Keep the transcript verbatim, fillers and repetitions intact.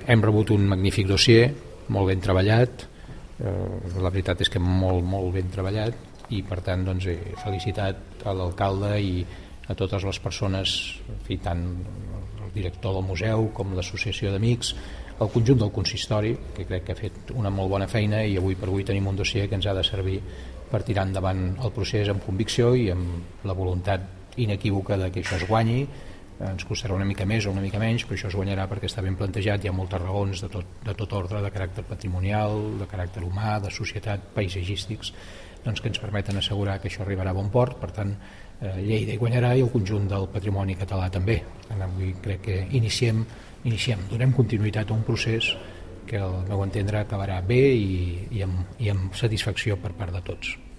hem rebut un magnífic dossier, molt ben treballat, eh, la veritat és que molt, molt ben treballat, i per tant doncs, he felicitat a l'alcalde i a totes les persones, en fi, tant el director del museu com l'associació d'amics, el conjunt del consistori, que crec que ha fet una molt bona feina, i avui per avui tenim un dossier que ens ha de servir per tirar endavant el procés amb convicció i amb la voluntat inequívoca de que això es guanyi. Ens costarà una mica més o una mica menys, però això es guanyarà perquè està ben plantejat. Hi ha moltes raons de tot, de tot ordre, de caràcter patrimonial, de caràcter humà, de societat, paisatgístics, doncs, que ens permeten assegurar que això arribarà a bon port. Per tant, eh, Lleida hi guanyarà i el conjunt del patrimoni català també. Per tant, avui crec que iniciem, iniciem, donem continuïtat a un procés que al meu entendre acabarà bé i, i, amb, i amb satisfacció per part de tots.